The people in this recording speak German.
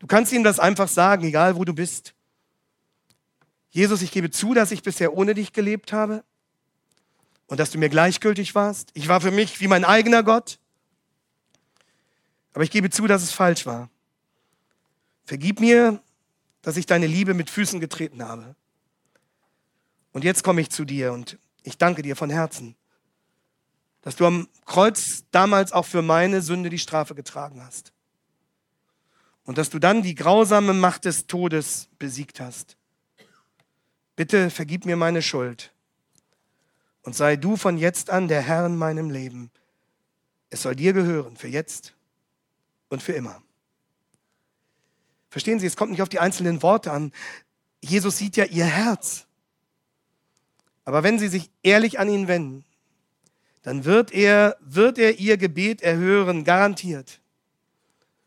Du kannst ihm das einfach sagen, egal wo du bist. Jesus, ich gebe zu, dass ich bisher ohne dich gelebt habe und dass du mir gleichgültig warst. Ich war für mich wie mein eigener Gott. Aber ich gebe zu, dass es falsch war. Vergib mir, dass ich deine Liebe mit Füßen getreten habe. Und jetzt komme ich zu dir und ich danke dir von Herzen, dass du am Kreuz damals auch für meine Sünde die Strafe getragen hast. Und dass du dann die grausame Macht des Todes besiegt hast. Bitte vergib mir meine Schuld und sei du von jetzt an der Herr in meinem Leben. Es soll dir gehören, für jetzt und für immer. Verstehen Sie, es kommt nicht auf die einzelnen Worte an. Jesus sieht ja ihr Herz. Aber wenn Sie sich ehrlich an ihn wenden, dann wird er ihr Gebet erhören, garantiert.